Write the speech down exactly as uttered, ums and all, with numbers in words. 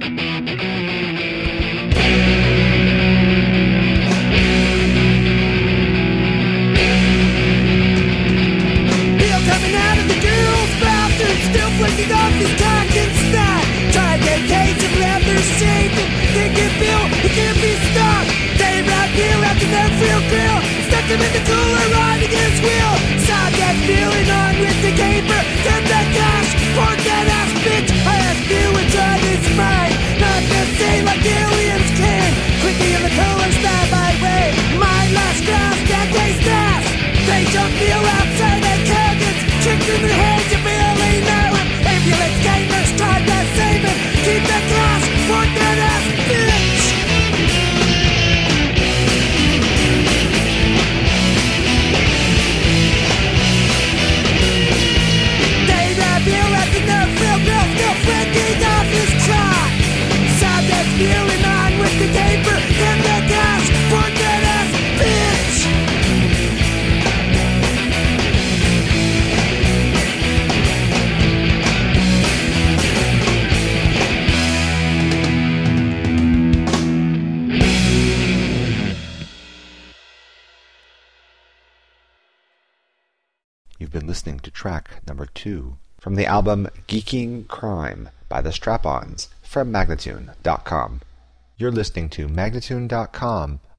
You've been listening to track number two from the album Geeking Crime by the Strap-Ons from Magnatune dot com. You're listening to Magnatune dot com